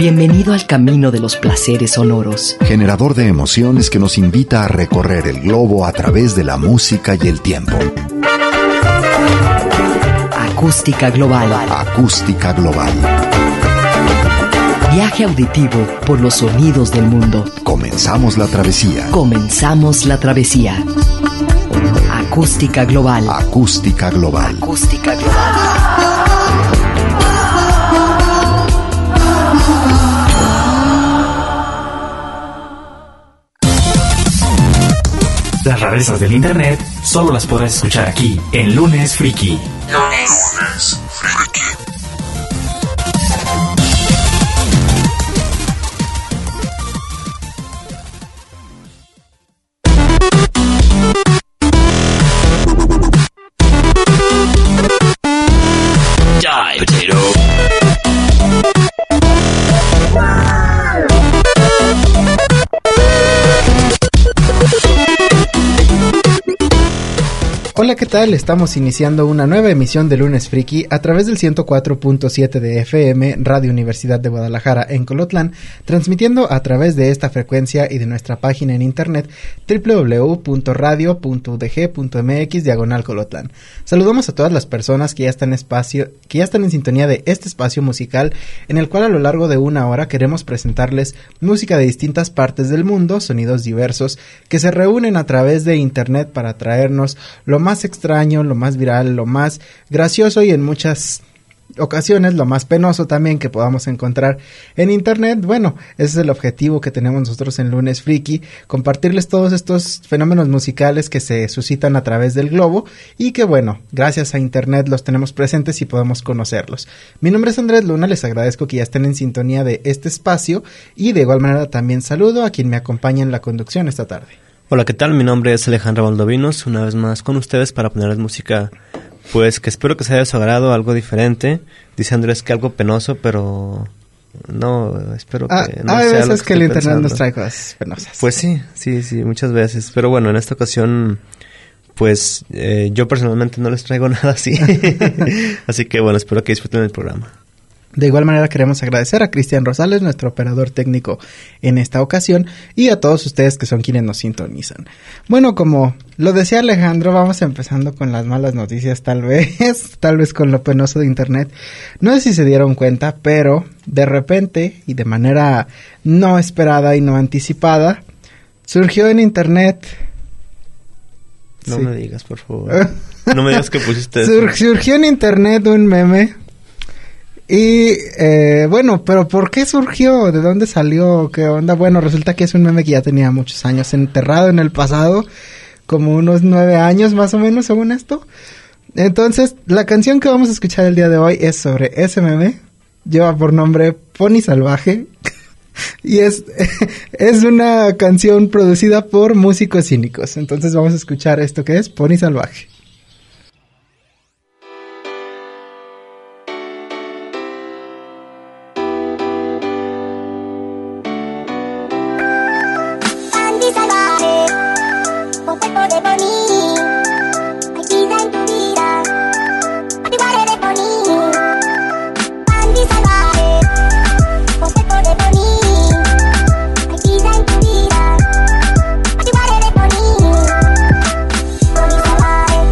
Bienvenido al camino de los placeres sonoros. Generador de emociones que nos invita a recorrer el globo a través de la música y el tiempo. Acústica Global. Acústica Global. Viaje auditivo por los sonidos del mundo. Comenzamos la travesía. Comenzamos la travesía. Acústica Global. Acústica Global. Acústica Global. Las rarezas del internet solo las podrás escuchar aquí en Lunes Friki. Lunes Friki. Hola, ¿qué tal? Estamos iniciando una nueva emisión de Lunes Friki a través del 104.7 de FM, Radio Universidad de Guadalajara en Colotlán, transmitiendo a través de esta frecuencia y de nuestra página en internet www.radio.udg.mx/Colotlán. Saludamos a todas las personas que ya están en sintonía de este espacio musical, en el cual a lo largo de una hora queremos presentarles música de distintas partes del mundo, sonidos diversos que se reúnen a través de internet para traernos lo más extraño, lo más viral, lo más gracioso y en muchas ocasiones lo más penoso también que podamos encontrar en internet. Bueno, ese es el objetivo que tenemos nosotros en Lunes Friki, compartirles todos estos fenómenos musicales que se suscitan a través del globo y que bueno, gracias a internet los tenemos presentes y podemos conocerlos. Mi nombre es Andrés Luna, les agradezco que ya estén en sintonía de este espacio y de igual manera también saludo a quien me acompaña en la conducción esta tarde. Hola, ¿qué tal? Mi nombre es Alejandro Valdovinos, una vez más con ustedes para ponerles música, pues que espero que sea de su agrado, algo diferente. Dice Andrés que algo penoso, pero no, espero que no hay sea veces lo que el internet pensando. nos trae cosas penosas. Pues sí, muchas veces. Pero bueno, en esta ocasión, pues yo personalmente no les traigo nada así. Así que bueno, espero que disfruten el programa. De igual manera queremos agradecer a Cristian Rosales, nuestro operador técnico en esta ocasión, y a todos ustedes que son quienes nos sintonizan. Bueno, como lo decía Alejandro, vamos empezando con las malas noticias tal vez con lo penoso de internet. No sé si se dieron cuenta, pero de repente y de manera no esperada y no anticipada, surgió en internet... No sí. me digas, por favor. No me digas que pusiste eso. Surgió en internet un meme. Y bueno, pero ¿por qué surgió? ¿De dónde salió? ¿Qué onda? Bueno, resulta que es un meme que ya tenía muchos años enterrado en el pasado, como unos 9 años más o menos, según esto. Entonces, la canción que vamos a escuchar el día de hoy es sobre ese meme. Lleva por nombre Pony Salvaje. Y es una canción producida por Músicos Cínicos. Entonces vamos a escuchar esto que es Pony Salvaje. Pony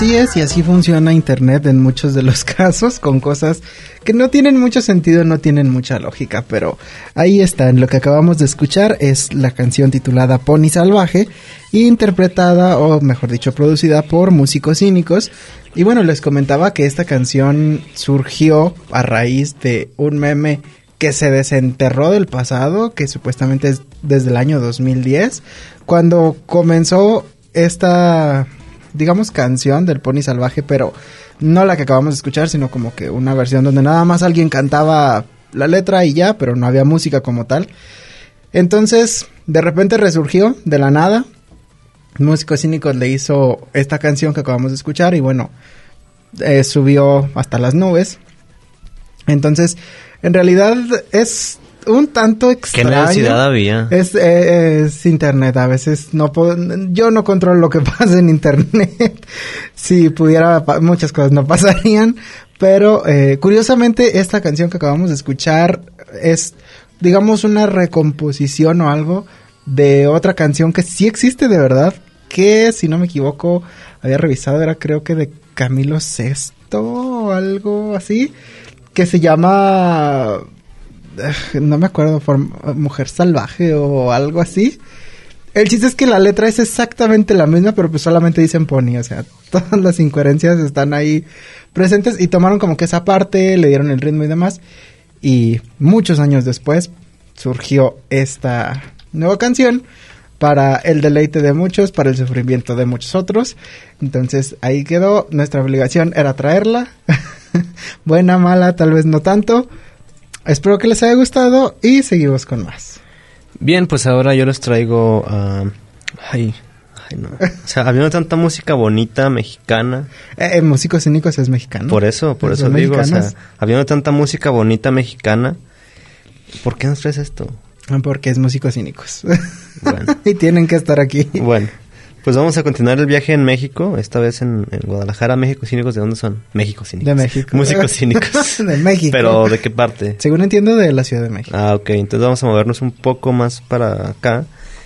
Así es, y así funciona Internet en muchos de los casos, con cosas que no tienen mucho sentido, no tienen mucha lógica, pero ahí está. Lo que acabamos de escuchar es la canción titulada Pony Salvaje, interpretada, o mejor dicho, producida por Músicos Cínicos. Y bueno, les comentaba que esta canción surgió a raíz de un meme que se desenterró del pasado, que supuestamente es desde el año 2010, cuando comenzó esta, digamos, canción del Pony Salvaje, pero no la que acabamos de escuchar, sino como que una versión donde nada más alguien cantaba la letra y ya, pero no había música como tal. Entonces, de repente resurgió de la nada. Músicos Cínicos le hizo esta canción que acabamos de escuchar y bueno, subió hasta las nubes. Entonces, en realidad es un tanto extraño. ¿Qué necesidad había? Es internet, a veces yo no controlo lo que pasa en internet. Si pudiera, muchas cosas no pasarían, pero curiosamente esta canción que acabamos de escuchar es, digamos, una recomposición o algo de otra canción que sí existe de verdad, que si no me equivoco había revisado, era creo que de Camilo VI o algo así, que se llama, no me acuerdo, Mujer Salvaje o algo así. El chiste es que la letra es exactamente la misma, pero pues solamente dicen pony, o sea, todas las incoherencias están ahí presentes y tomaron como que esa parte, le dieron el ritmo y demás, y muchos años después surgió esta nueva canción para el deleite de muchos, para el sufrimiento de muchos otros. Entonces ahí quedó, nuestra obligación era traerla. Buena, mala, tal vez no tanto. Espero que les haya gustado y seguimos con más. Bien, pues ahora yo les traigo ay no. O sea, habiendo tanta música bonita mexicana. Músicos Cínicos es mexicano. Por eso digo, o sea, habiendo tanta música bonita mexicana, ¿por qué nos traes esto? Porque es Músicos Cínicos. Bueno. Y tienen que estar aquí. Bueno, pues vamos a continuar el viaje en México, esta vez en Guadalajara. México Cínicos, ¿de dónde son? México Cínicos. De México. Músicos Cínicos. De México. ¿Pero de qué parte? Según entiendo, de la Ciudad de México. Ah, ok. Entonces vamos a movernos un poco más para acá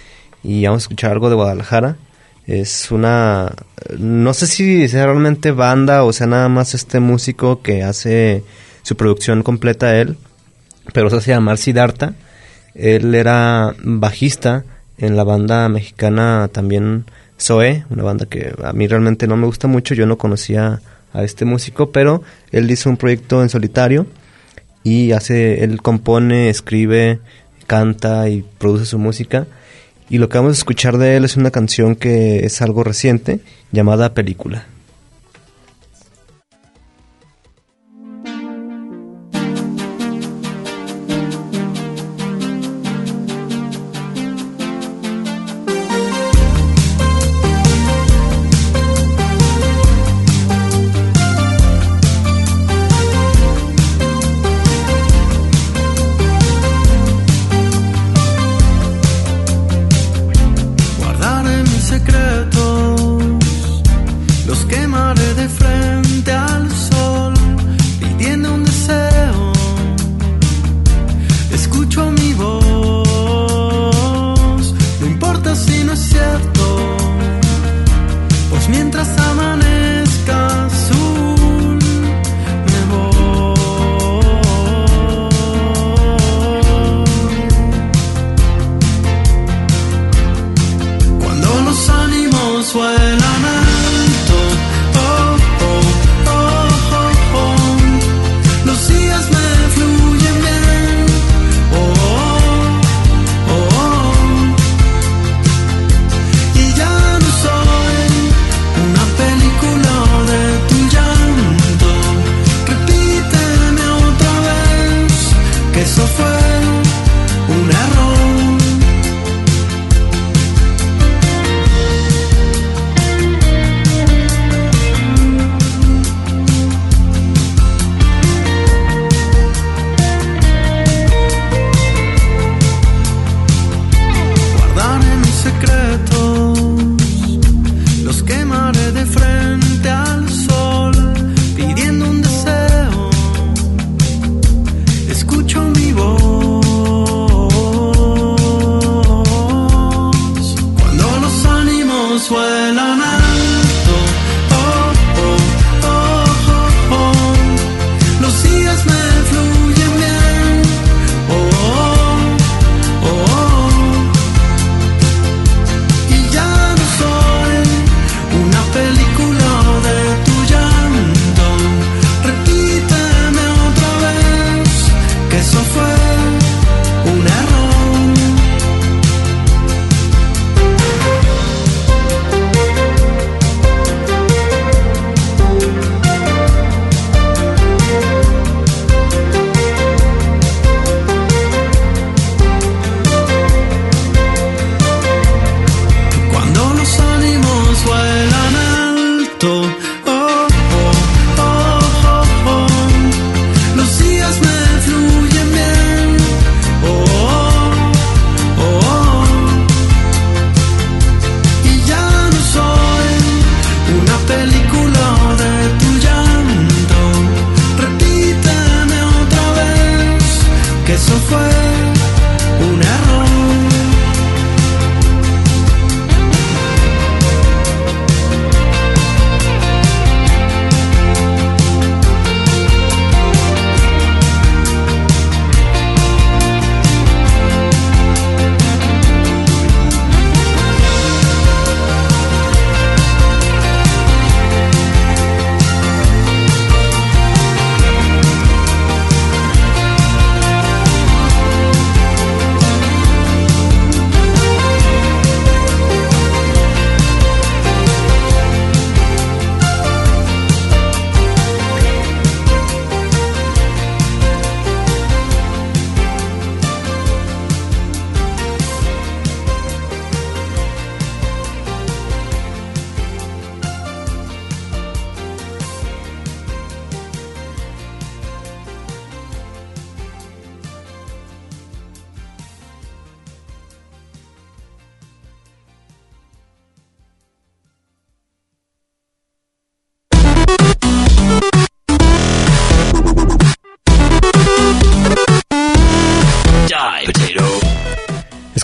y vamos a escuchar algo de Guadalajara. Es una... no sé si sea realmente banda o sea nada más este músico que hace su producción completa él, pero se hace llamar Siddhartha. Él era bajista en la banda mexicana también Zoé, una banda que a mí realmente no me gusta mucho. Yo no conocía a este músico, pero él hizo un proyecto en solitario y él compone, escribe, canta y produce su música. Y lo que vamos a escuchar de él es una canción que es algo reciente, llamada Película.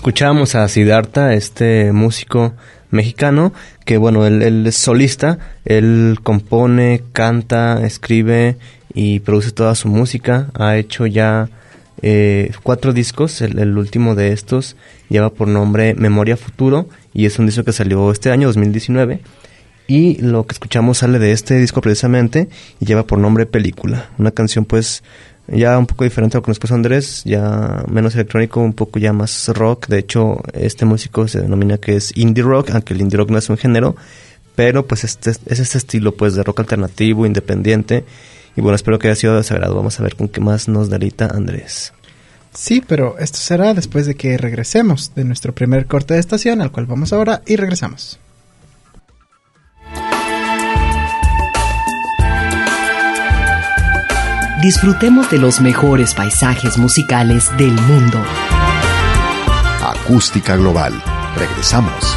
escuchamos a Siddhartha, este músico mexicano, que bueno, él es solista, él compone, canta, escribe y produce toda su música. Ha hecho ya 4 discos, el último de estos lleva por nombre Memoria Futuro y es un disco que salió este año, 2019. Y lo que escuchamos sale de este disco precisamente y lleva por nombre Película. Una canción pues ya un poco diferente a lo que nos puso Andrés, ya menos electrónico, un poco ya más rock. De hecho, este músico se denomina que es indie rock, aunque el indie rock no es un género, pero pues es este estilo pues de rock alternativo, independiente. Y bueno, espero que haya sido de su agrado. Vamos a ver con qué más nos delita Andrés. Sí, pero esto será después de que regresemos de nuestro primer corte de estación, al cual vamos ahora y regresamos. Disfrutemos de los mejores paisajes musicales del mundo. Acústica Global. Regresamos.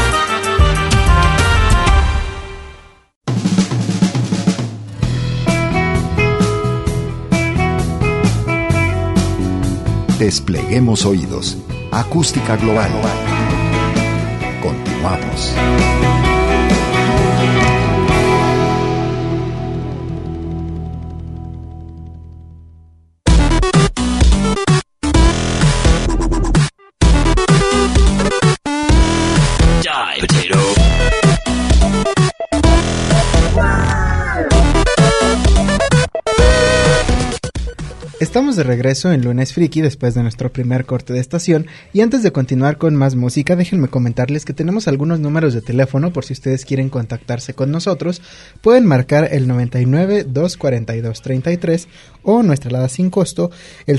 Despleguemos oídos. Acústica Global. Continuamos. Estamos de regreso en Lunes Friki después de nuestro primer corte de estación y antes de continuar con más música déjenme comentarles que tenemos algunos números de teléfono por si ustedes quieren contactarse con nosotros. Pueden marcar el 99-242-33 o nuestra alada sin costo el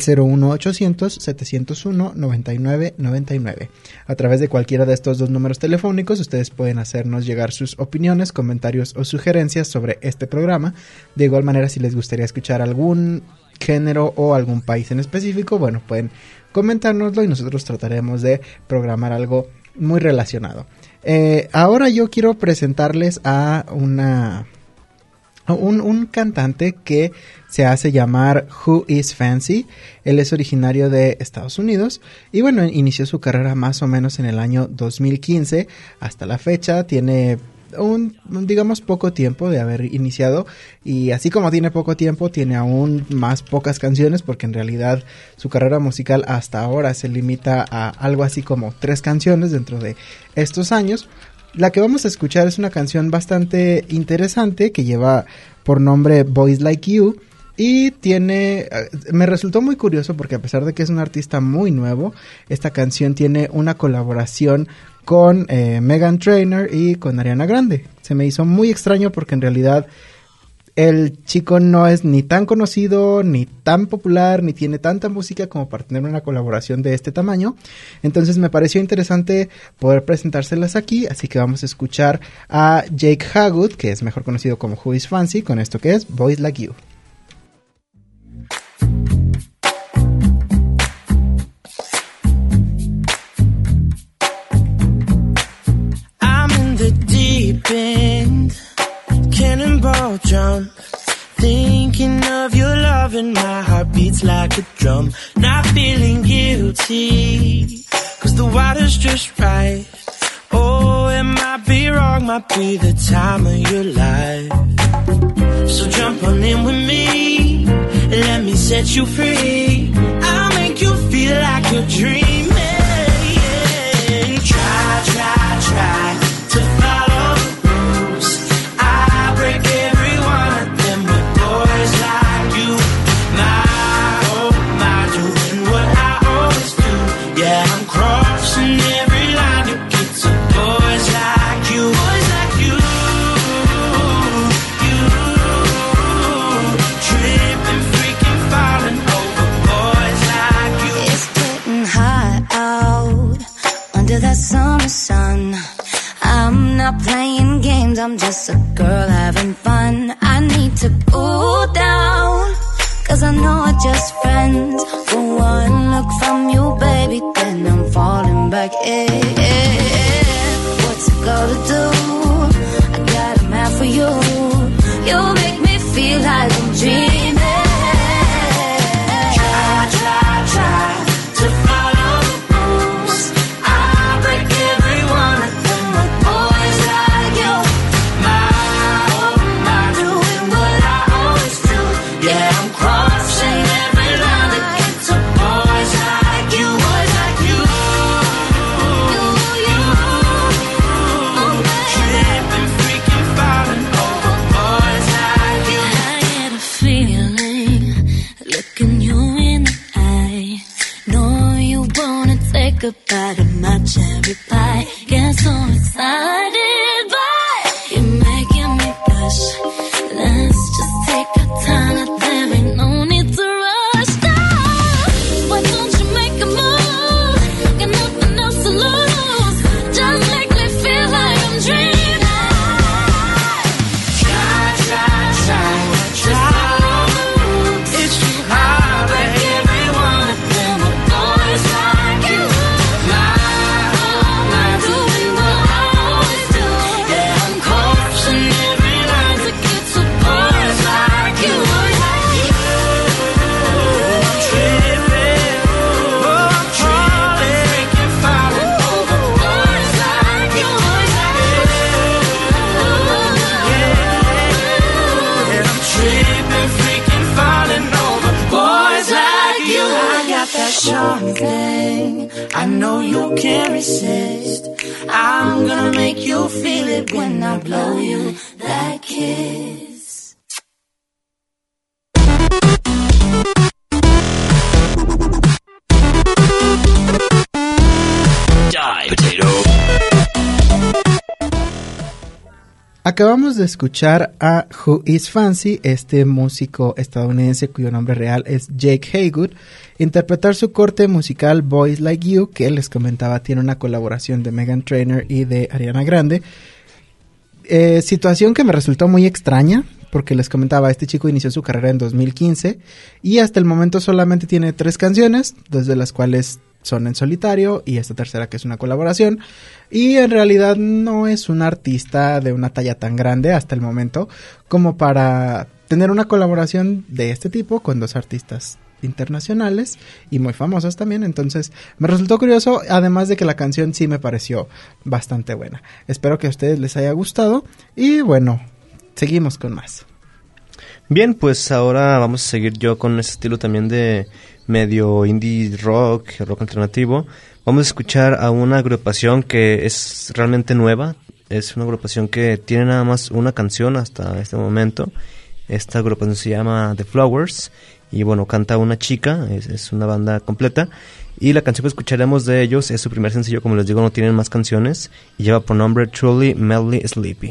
01800-701-9999. A través de cualquiera de estos dos números telefónicos ustedes pueden hacernos llegar sus opiniones, comentarios o sugerencias sobre este programa. De igual manera, si les gustaría escuchar algún género o algún país en específico, bueno, pueden comentárnoslo y nosotros trataremos de programar algo muy relacionado. Ahora yo quiero presentarles a un cantante que se hace llamar Who is Fancy. Él es originario de Estados Unidos y bueno, inició su carrera más o menos en el año 2015. Hasta la fecha tiene digamos poco tiempo de haber iniciado y así como tiene poco tiempo tiene aún más pocas canciones porque en realidad su carrera musical hasta ahora se limita a algo así como 3 canciones dentro de estos años. La que vamos a escuchar es una canción bastante interesante que lleva por nombre Boys Like You y me resultó muy curioso porque a pesar de que es un artista muy nuevo, esta canción tiene una colaboración con Meghan Trainor y con Ariana Grande. Se me hizo muy extraño porque en realidad el chico no es ni tan conocido, ni tan popular, ni tiene tanta música como para tener una colaboración de este tamaño. Entonces me pareció interesante poder presentárselas aquí, así que vamos a escuchar a Jake Haggood, que es mejor conocido como Who is Fancy, con esto que es Boys Like You. Cannonball jump, thinking of your love and my heart beats like a drum. Not feeling guilty, cause the water's just right. Oh, it might be wrong, might be the time of your life. So jump on in with me, let me set you free. I'll make you feel like you're dreaming. Try, try, try to follow the rules. I break every one of them with boys like you. My, oh my, doing what I always do. Yeah, I'm crossing every line to get to boys like you. Boys like you, tripping, freaking, falling over boys like you. It's getting hot out under that summer sun. I'm not playing games, I'm just a girl having fun. I need to cool down, cause I know we're just friends. For one look from you, baby, then I'm falling back in. What's it gonna do? I got a man for you. You make me feel like I'm dreaming. Try, try, try to follow the rules. bite of my cherry pie. Get so excited, but you're making me blush. Let's just take our time, there ain't no need to rush. Now, why don't you make a move? Got nothing else to lose. Just make me feel like I'm dreaming. Try, try, try. It's too hard, like every one of them are boys like you. My doing what I always do. Yeah, I'm coaching every night to get to boys like you. I'm tripping, freaking falling over boys like you. Yeah, I'm tripping, freaking falling over boys like you. I got that charm thing, I know you can't resist. I'm gonna make you feel it when I blow you that kiss. Die, potato. Acabamos de escuchar a Who Is Fancy, este músico estadounidense cuyo nombre real es Jake Haygood, interpretar su corte musical Boys Like You, que les comentaba tiene una colaboración de Meghan Trainor y de Ariana Grande. Situación que me resultó muy extraña, porque les comentaba, este chico inició su carrera en 2015 y hasta el momento solamente tiene 3 canciones, 2 de las cuales son en solitario y esta tercera que es una colaboración, y en realidad no es un artista de una talla tan grande hasta el momento como para tener una colaboración de este tipo con 2 artistas internacionales y muy famosos también. Entonces me resultó curioso, además de que la canción sí me pareció bastante buena. Espero que a ustedes les haya gustado y bueno, seguimos con más. Bien, pues ahora vamos a seguir yo con ese estilo también de medio indie rock, rock alternativo. Vamos a escuchar a una agrupación que es realmente nueva. Es una agrupación que tiene nada más una canción hasta este momento. Esta agrupación se llama The Flowers y bueno, canta una chica, es una banda completa. Y la canción que escucharemos de ellos es su primer sencillo, como les digo, no tienen más canciones y lleva por nombre Truly Madly Sleepy.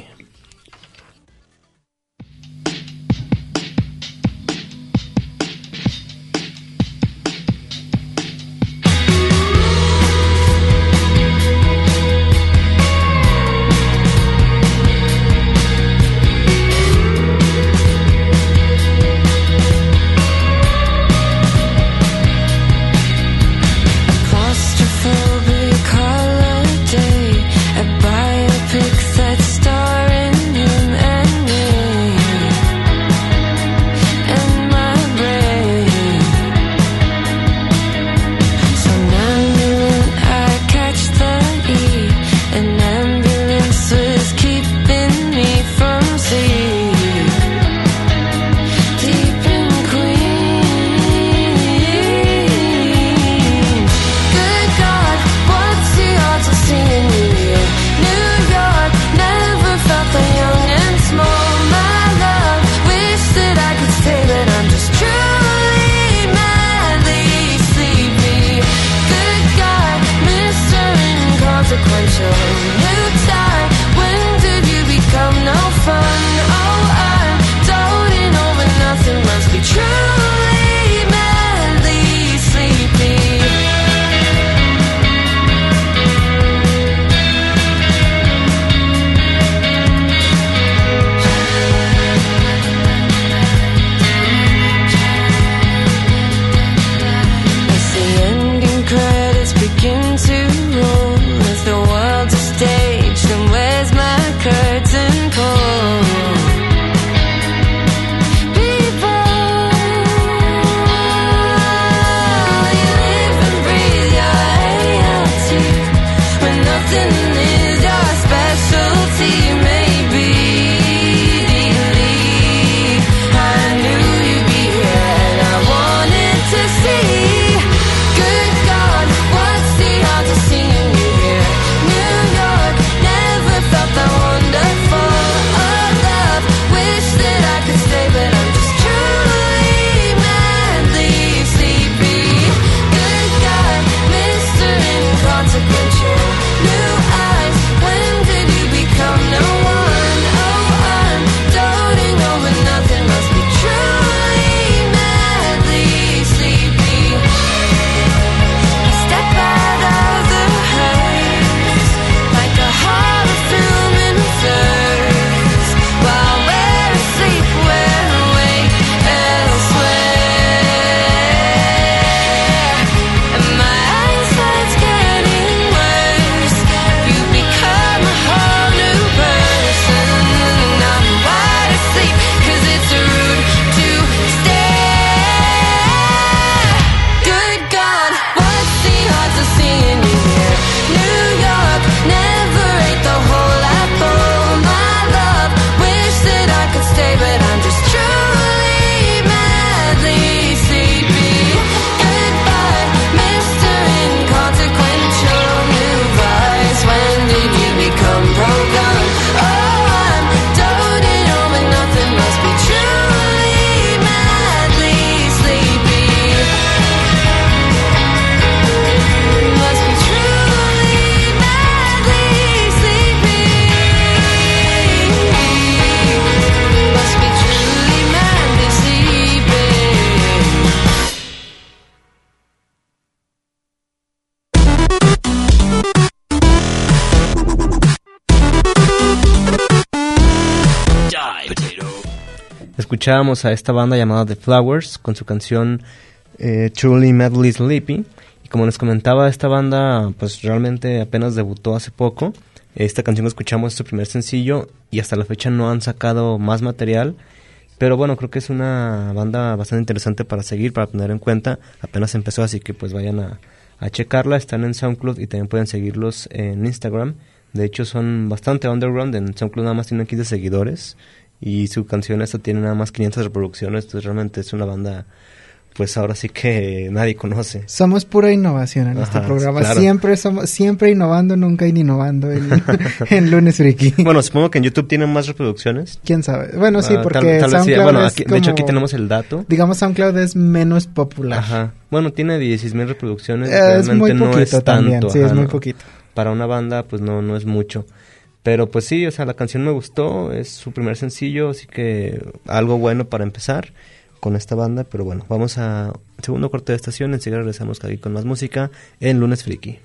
escuchábamos a esta banda llamada The Flowers con su canción Truly Madly Sleepy. Y como les comentaba, esta banda pues realmente apenas debutó hace poco. Esta canción que escuchamos es su primer sencillo y hasta la fecha no han sacado más material. Pero bueno, creo que es una banda bastante interesante para seguir, para tener en cuenta. Apenas empezó, así que pues vayan a checarla. Están en SoundCloud y también pueden seguirlos en Instagram. De hecho son bastante underground. En SoundCloud nada más tienen 15 seguidores y su canción esta tiene nada más 500 reproducciones. Entonces realmente es una banda, pues ahora sí que nadie conoce. Somos pura innovación en este programa. Claro. Siempre innovando, nunca innovando en Lunes Friki. Bueno, supongo que en YouTube tienen más reproducciones. ¿Quién sabe? Bueno, sí, porque tal SoundCloud sí. Bueno, es de hecho aquí tenemos el dato. Digamos, SoundCloud es menos popular. Ajá. Bueno, tiene 16,000 reproducciones. Es muy poquito no es también, tanto. Sí, es muy poquito. Para una banda, pues no es mucho. Pero pues sí, o sea, la canción me gustó. Es su primer sencillo, así que algo bueno para empezar con esta banda. Pero bueno, vamos a segundo corte de estación. Enseguida regresamos aquí con más música en Lunes Friki.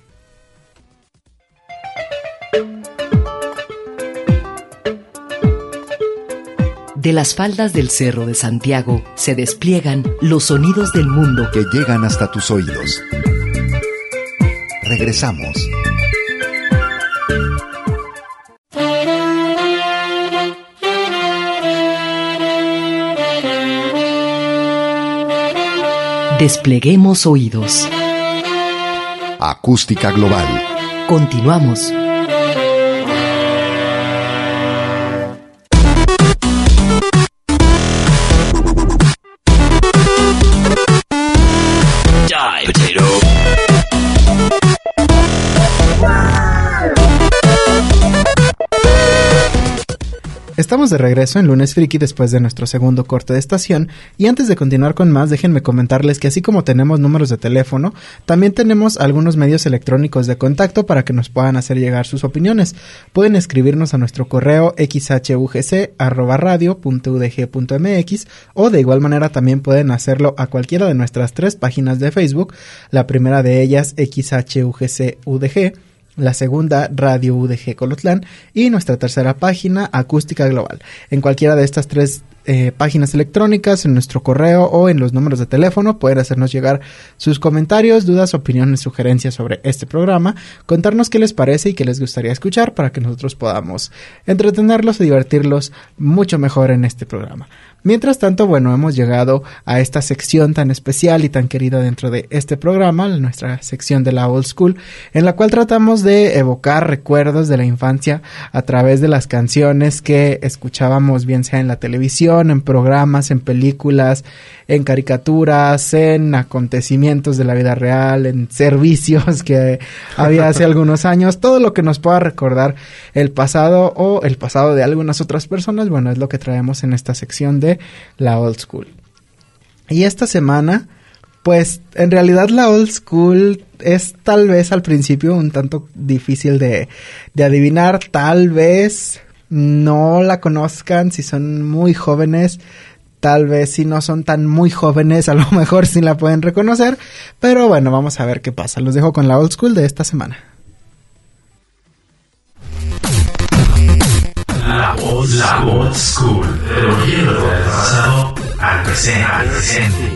De las faldas del Cerro de Santiago se despliegan los sonidos del mundo que llegan hasta tus oídos. Regresamos. Despleguemos oídos. Acústica Global. Continuamos. Estamos de regreso en Lunes Friki después de nuestro segundo corte de estación y antes de continuar con más, déjenme comentarles que así como tenemos números de teléfono, también tenemos algunos medios electrónicos de contacto para que nos puedan hacer llegar sus opiniones. Pueden escribirnos a nuestro correo xhugc@radio.udg.mx o de igual manera también pueden hacerlo a cualquiera de nuestras 3 páginas de Facebook, la primera de ellas XHUGC UDG, la segunda Radio UDG Colotlán y nuestra tercera página Acústica Global. En cualquiera de estas 3 páginas electrónicas, en nuestro correo o en los números de teléfono pueden hacernos llegar sus comentarios, dudas, opiniones, sugerencias sobre este programa, contarnos qué les parece y qué les gustaría escuchar para que nosotros podamos entretenerlos y divertirlos mucho mejor en este programa. Mientras tanto, bueno, hemos llegado a esta sección tan especial y tan querida dentro de este programa, nuestra sección de la Old School, en la cual tratamos de evocar recuerdos de la infancia a través de las canciones que escuchábamos, bien sea en la televisión, en programas, en películas, en caricaturas, en acontecimientos de la vida real, en servicios que había hace algunos años, todo lo que nos pueda recordar el pasado o el pasado de algunas otras personas, bueno, es lo que traemos en esta sección de la Old School. Y esta semana, pues en realidad la Old School es tal vez al principio un tanto difícil de adivinar, tal vez no la conozcan si son muy jóvenes, tal vez si no son tan muy jóvenes, a lo mejor sí la pueden reconocer, pero bueno, vamos a ver qué pasa. Los dejo con la Old School de esta semana. La old school, el hielo del pasado al presente.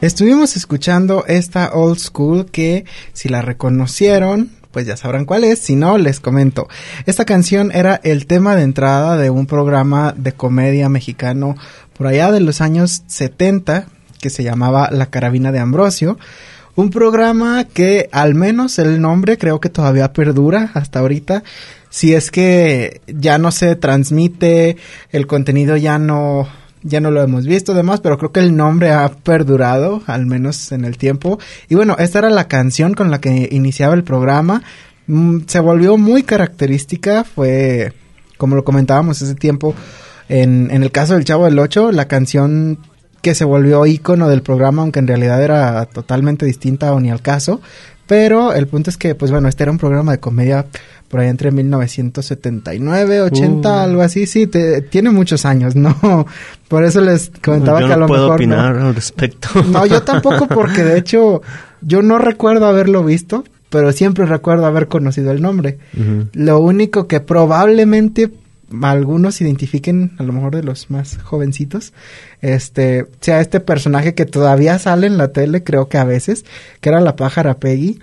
Estuvimos escuchando esta Old School que, si la reconocieron, pues ya sabrán cuál es. Si no, les comento. Esta canción era el tema de entrada de un programa de comedia mexicano por allá de los años 70 que se llamaba La Carabina de Ambrosio. Un programa que, al menos el nombre, creo que todavía perdura hasta ahorita. Si es que ya no se transmite, el contenido ya no lo hemos visto demás, pero creo que el nombre ha perdurado, al menos en el tiempo. Y bueno, esta era la canción con la que iniciaba el programa. Se volvió muy característica, fue, como lo comentábamos ese tiempo, en el caso del Chavo del Ocho, la canción que se volvió ícono del programa, aunque en realidad era totalmente distinta o ni al caso. Pero el punto es que, pues bueno, este era un programa de comedia por ahí entre 1979, 80, algo así. Sí, tiene muchos años, ¿no? Por eso les comentaba que a lo mejor... Yo no puedo opinar al respecto. No, yo tampoco, porque de hecho yo no recuerdo haberlo visto, pero siempre recuerdo haber conocido el nombre. Uh-huh. Lo único que probablemente algunos identifiquen, a lo mejor de los más jovencitos, sea este personaje que todavía sale en la tele, creo que a veces, que era la pájara Peggy,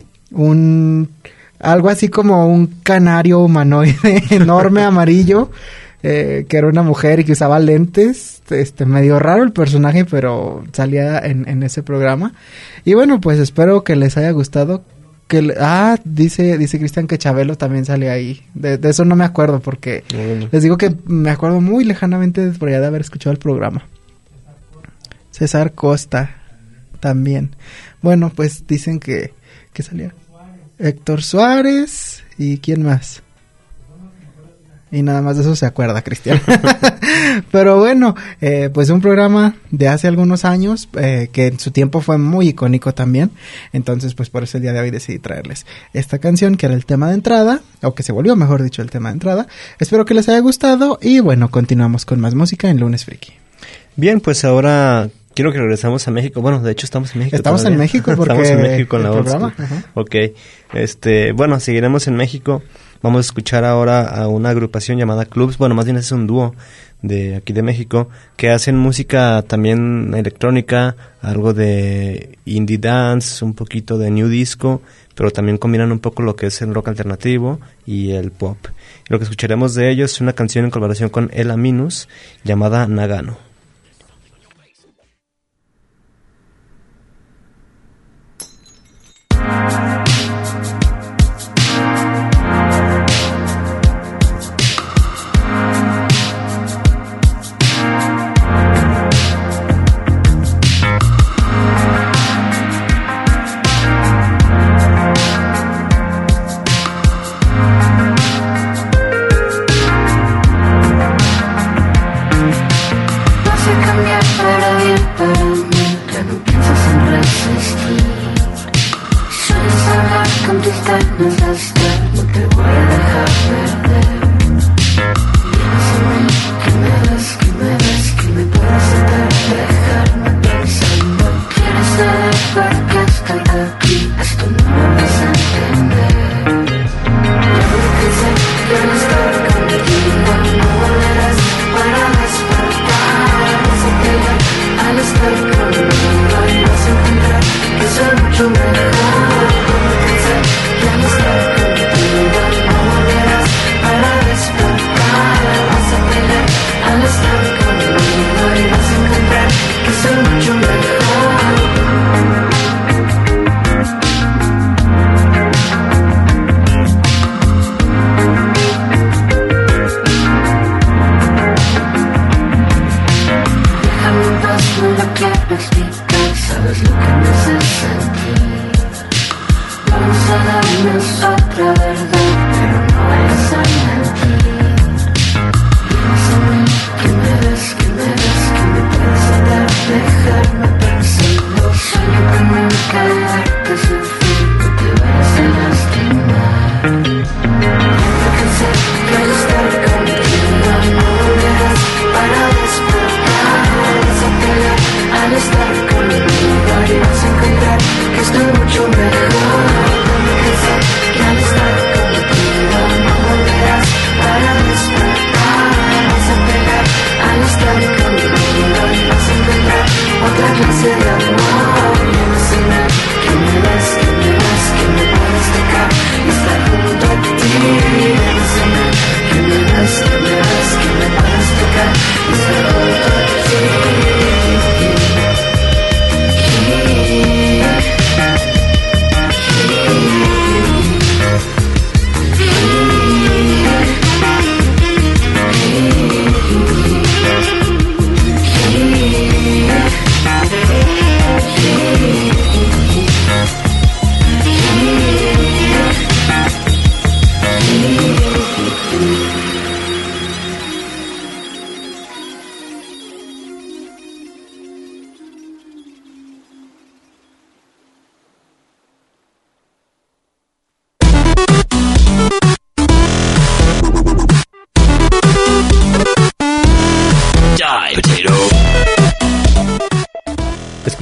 algo así como un canario humanoide enorme amarillo, que era una mujer y que usaba lentes, medio raro el personaje, pero salía en ese programa. Y bueno, pues espero que les haya gustado. Dice Cristian que Chabelo también sale ahí. De eso no me acuerdo porque les digo que me acuerdo muy lejanamente por allá de haber escuchado el programa. César Costa también. Bueno, pues dicen que salía Héctor Suárez y ¿quién más? Y nada más de eso se acuerda Cristian. Pero bueno, pues un programa de hace algunos años que en su tiempo fue muy icónico también. Entonces pues por eso el día de hoy decidí traerles esta canción que era el tema de entrada, o que se volvió mejor dicho el tema de entrada. Espero que les haya gustado y bueno, continuamos con más música en Lunes Friki. Bien, pues ahora quiero que regresamos a México. Bueno, de hecho estamos en México. Estamos todavía en México porque estamos en México con la programa. Ok, bueno, seguiremos en México. Vamos a escuchar ahora a una agrupación llamada Clubs, bueno, más bien es un dúo de aquí de México, que hacen música también electrónica, algo de indie dance, un poquito de new disco, pero también combinan un poco lo que es el rock alternativo y el pop. Lo que escucharemos de ellos es una canción en colaboración con Ela Minus llamada Nagano. Mucho mejor, ya no estar conmigo.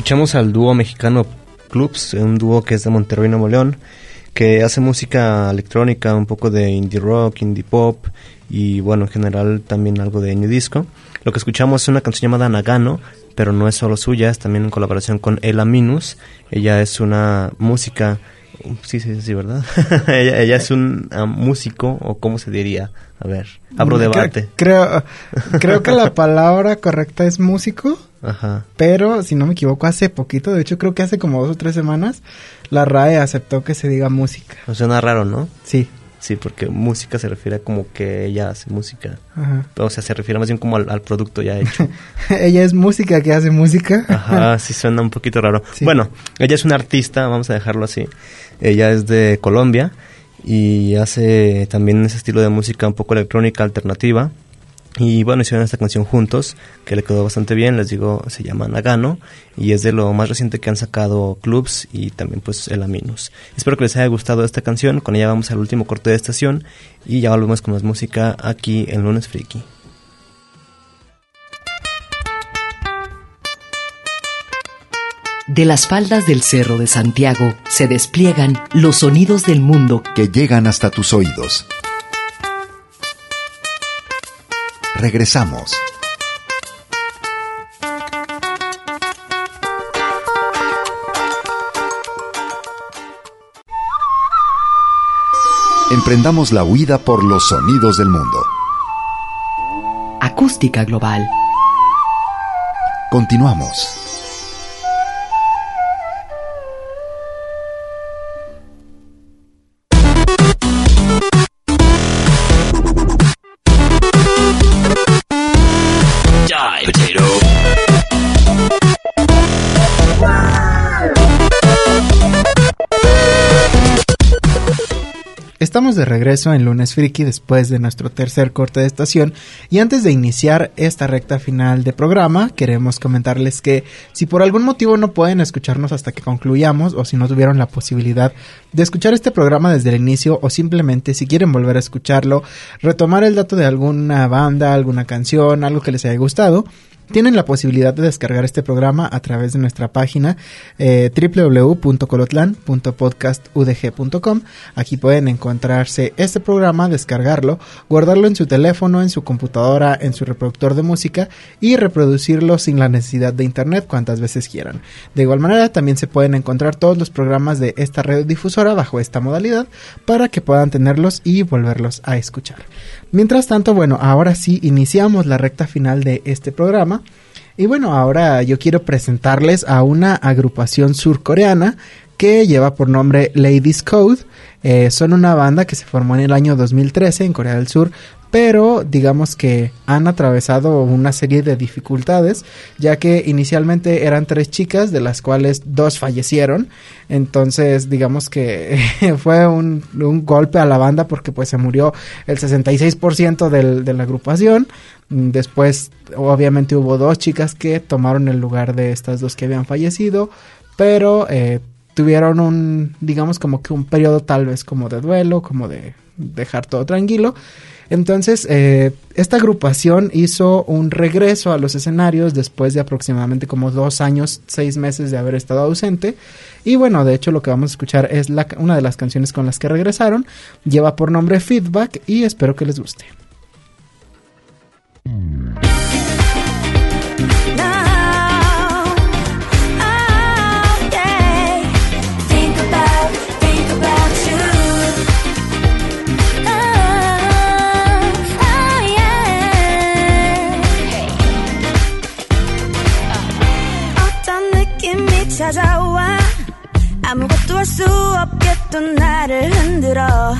Escuchamos al dúo mexicano Clubs, un dúo que es de Monterrey, Nuevo León, que hace música electrónica, un poco de indie rock, indie pop y bueno, en general también algo de new disco. Lo que escuchamos es una canción llamada Nagano, pero no es solo suya, es también en colaboración con Ela Minus. Ella es una música, sí, ¿verdad? ella es un músico, o ¿cómo se diría? A ver, abro debate. Creo que la palabra correcta es músico. Ajá. Pero, si no me equivoco, hace poquito, de hecho creo que hace como 2 o 3 semanas, la RAE aceptó que se diga música. Suena raro, ¿no? Sí. Sí, porque música se refiere a como que ella hace música. Ajá. O sea, se refiere más bien como al producto ya hecho. Ella es música que hace música. Ajá, sí suena un poquito raro. Sí. Bueno, ella es una artista, vamos a dejarlo así. Ella es de Colombia y hace también ese estilo de música un poco electrónica, alternativa. Y bueno, hicieron esta canción juntos, que le quedó bastante bien, les digo, se llama Nagano, y es de lo más reciente que han sacado Clubs y también pues Ela Minus. Espero que les haya gustado esta canción, con ella vamos al último corte de estación, y ya volvemos con más música aquí en Lunes Friki. De las faldas del Cerro de Santiago se despliegan los sonidos del mundo que llegan hasta tus oídos. Regresamos. Emprendamos la huida por los sonidos del mundo. Acústica global. Continuamos. Estamos de regreso en Lunes Friki después de nuestro tercer corte de estación, y antes de iniciar esta recta final de programa queremos comentarles que si por algún motivo no pueden escucharnos hasta que concluyamos, o si no tuvieron la posibilidad de escuchar este programa desde el inicio, o simplemente si quieren volver a escucharlo, retomar el dato de alguna banda, alguna canción, algo que les haya gustado, tienen la posibilidad de descargar este programa a través de nuestra página www.colotlan.podcastudg.com. Aquí pueden encontrarse este programa, descargarlo, guardarlo en su teléfono, en su computadora, en su reproductor de música y reproducirlo sin la necesidad de internet cuantas veces quieran. De igual manera también se pueden encontrar todos los programas de esta radiodifusora bajo esta modalidad para que puedan tenerlos y volverlos a escuchar. Mientras tanto, bueno, ahora sí iniciamos la recta final de este programa. Y bueno, ahora yo quiero presentarles a una agrupación surcoreana que lleva por nombre Ladies Code. Son una banda que se formó en el año 2013 en Corea del Sur, pero digamos que han atravesado una serie de dificultades, ya que inicialmente eran 3 chicas, de las cuales 2 fallecieron. Entonces digamos que fue un golpe a la banda, porque pues se murió el 66% de la agrupación. Después obviamente hubo 2 chicas que tomaron el lugar de estas 2 que habían fallecido, pero tuvieron digamos como que un periodo tal vez como de duelo, como de dejar todo tranquilo. Entonces esta agrupación hizo un regreso a los escenarios después de aproximadamente como 2 años, 6 meses de haber estado ausente. Y bueno, de hecho lo que vamos a escuchar es una de las canciones con las que regresaron. Lleva por nombre Feedback y espero que les guste. 찾아와 아무것도 할 수 없게 또 나를 흔들어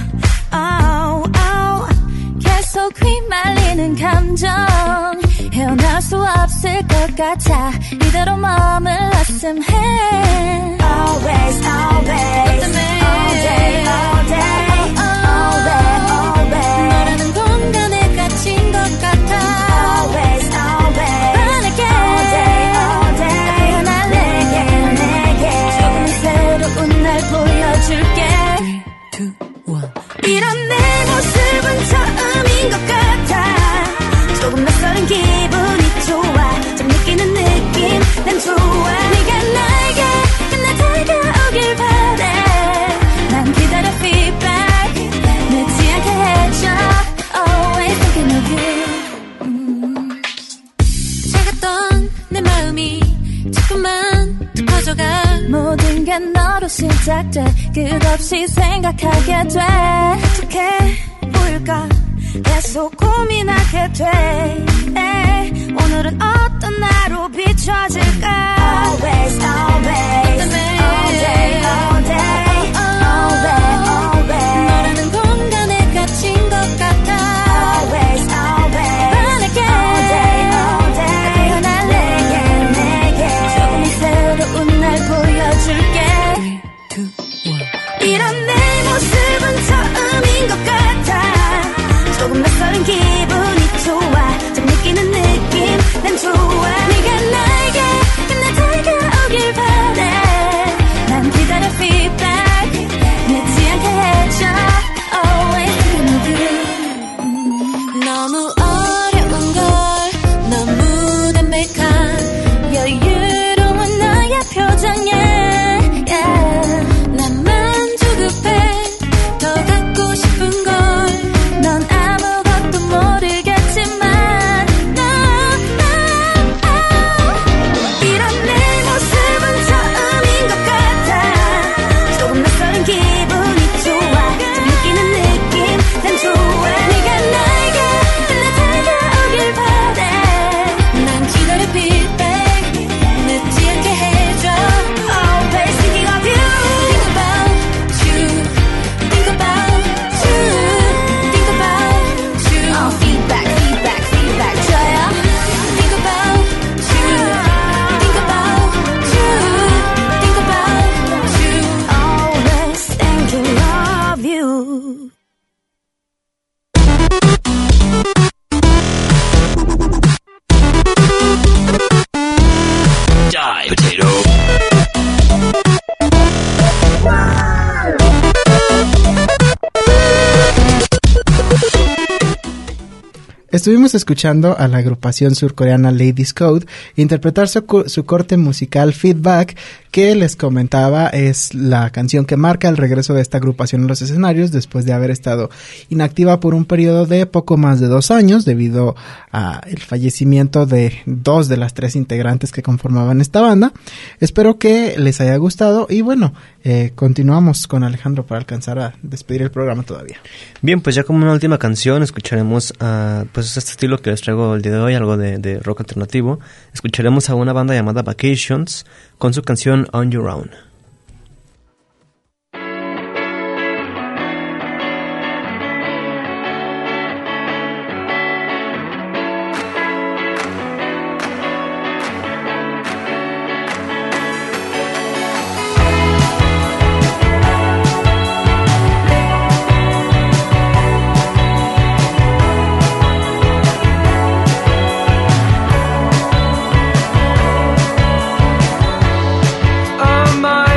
계속 휘말리는 감정 헤어나올 수 없을 것 같아 이대로 마음을 놨음 해 Always, always All day, all day Always, always 너라는 공간에 갇힌 것 같아 Always, always 반할게 All day, all day 날 내게 조금 새로운 날 보여줄게 3, 2, 1 이런 내 모습은 처음인 것 같아 조금 낯설은 기분이 좋아 좀 느끼는 느낌 난 좋아 네가 게 너로 시작돼 끝없이 생각하게 돼 어떻게 보일까 계속 고민하게 돼 오늘은 어떤 나로 비춰질까 Always, always, all day, all day, all day 너라는 공간에 갇힌 것 같아 Always, always, all day, all day 날 내게 조금 새로운 날 보여줄게 3, 2, 1 이런 내 모습은 처음인 것 같아 조금 낯설은 기분이 좋아 좀 느끼는 느낌 난 좋아 네가 나에게 다가오길 바래 난 기다려 feedback 늦지 않게 해줘 Always thinking of you 너무 어려운 걸 너무 담백한 여유로운 너의 표정에 나만 조급해 더 갖고 싶은 걸 넌 아무것도 모르겠지만 이런 내 모습은 처음인 것 같아 조금 낯설은 기분이 좋아 좀 느끼는 느낌 난 좋아 네가 나에게 다가오길 바래 난 기다려 feedback 늦지 않게 해줘 Always thinking of you Think about you Think about you Think about you Feedback, feedback, feedback 줘요 Think about you Think about you Think about you Always thinking of you Die, potato. Estuvimos escuchando a la agrupación surcoreana Ladies Code interpretar su corte musical Feedback, que les comentaba es la canción que marca el regreso de esta agrupación en los escenarios después de haber estado inactiva por un periodo de poco más de 2 años debido a el fallecimiento de 2 de las 3 integrantes que conformaban esta banda. Espero que les haya gustado y bueno, continuamos con Alejandro para alcanzar a despedir el programa todavía. Bien, pues ya como una última canción escucharemos pues este estilo que les traigo el día de hoy, algo de rock alternativo. Escucharemos a una banda llamada Vacations con su canción On Your Own. My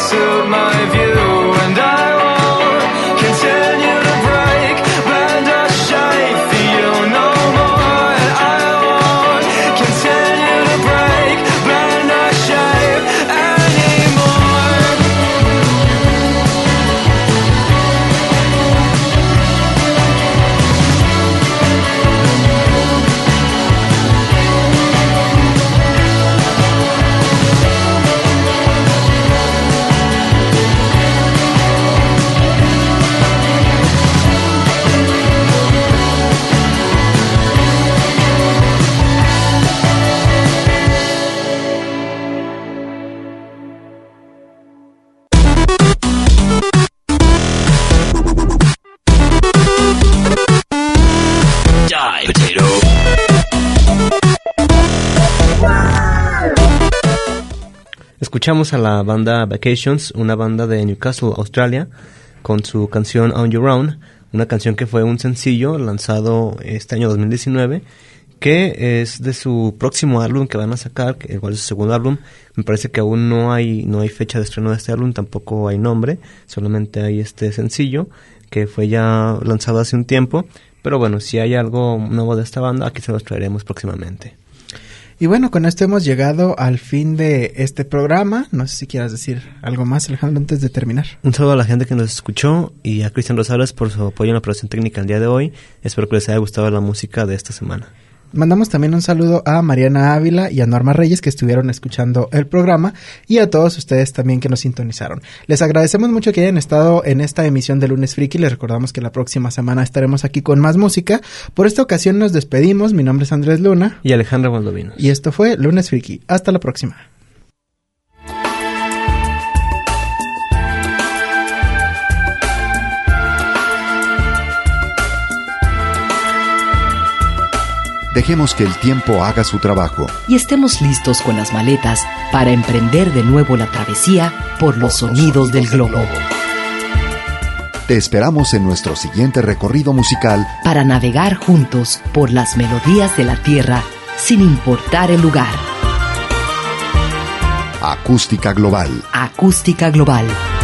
suit my view, and I won't continue to break, bend or shape for you no more. And I won't continue to break, bend or shape anymore. Die, potato. Escuchamos a la banda Vacations, una banda de Newcastle, Australia, con su canción On Your Own, una canción que fue un sencillo lanzado este año 2019, que es de su próximo álbum que van a sacar, que igual es su segundo álbum. Me parece que aún no hay fecha de estreno de este álbum, tampoco hay nombre, solamente hay este sencillo que fue ya lanzado hace un tiempo. Pero bueno, si hay algo nuevo de esta banda, aquí se los traeremos próximamente. Y bueno, con esto hemos llegado al fin de este programa. No sé si quieras decir algo más, Alejandro, antes de terminar. Un saludo a la gente que nos escuchó y a Cristian Rosales por su apoyo en la producción técnica el día de hoy. Espero que les haya gustado la música de esta semana. Mandamos también un saludo a Mariana Ávila y a Norma Reyes, que estuvieron escuchando el programa, y a todos ustedes también que nos sintonizaron. Les agradecemos mucho que hayan estado en esta emisión de Lunes Friki. Les recordamos que la próxima semana estaremos aquí con más música. Por esta ocasión nos despedimos. Mi nombre es Andrés Luna. Y Alejandro Valdovinos. Y esto fue Lunes Friki. Hasta la próxima. Dejemos que el tiempo haga su trabajo. Y estemos listos con las maletas para emprender de nuevo la travesía por los sonidos del globo. Te esperamos en nuestro siguiente recorrido musical Para navegar juntos por las melodías de la tierra sin importar el lugar. Acústica Global. Acústica Global.